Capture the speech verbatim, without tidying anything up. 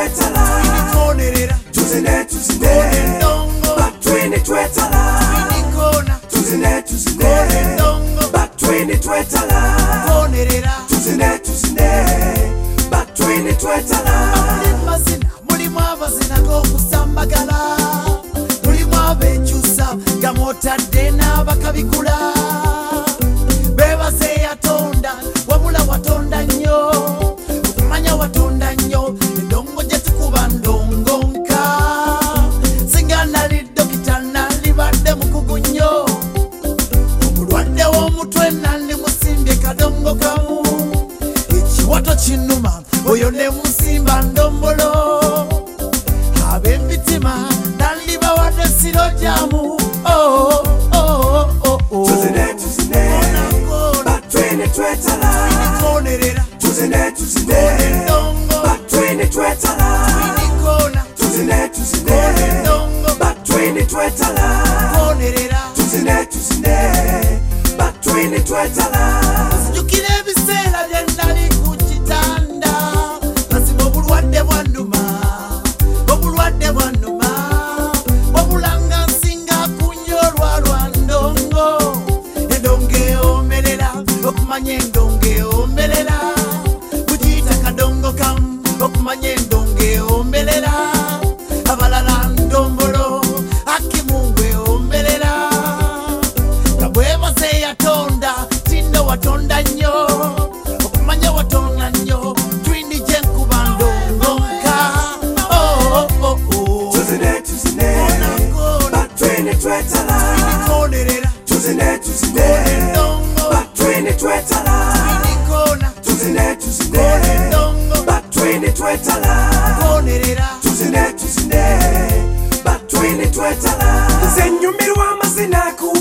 twetala Konerera tuzine tuzine Ndongo batwini twetala Kona tuzine tuzine Ndongo batwini twetala Konerera tuzine tuzine batwini twetala Muli mazina muli mwabazina gokusambagala muli mwabekyusa gamotadde n'abakabigula bebaze yatonda wabula watonda nnyo okumanya watonda nnyo endongo gye tukuba ndongonka singa nali dokita nalibadde mukugu nnyo omulwadde w'omutwe nali musimbye kadongo kamu ekiwato kinuma oyo ne musimba ndombolo ab'emitima nali bawadde siro jamu oh, oh, oh, oh. tuzine tuzine batwini twetala Konerera tuzine tuzine Ndongo batwini twetala Kona tuzine tuzine Ndongo batwini twetala Konerera tuzine tuzine batwini twetala Sijukira ebiseera bye nali ku kitanda mazima obulwadde bwannuma obulwadde bwannuma wabula nga nsinga kunyolwa lwa ndongo endongo ewomerera okumanya endongo ewomerera kugiyita kadongo kamu okumanya endongo ewomerera abalala ndombolo akimungu ewomerera nga bwebaze yatonda tindo watonda nnyo okumanya watonda nnyo twini gye nkuba ndongonka oh, oh, oh. tuzine tuzine batwini twetala Konerera tuzine tuzine Ndongo batwini twetala Kona tuzine tuzine Ndongo batwini twetala Konerera tuzine tuzine batwini twetala nze nyumirwa amazina ku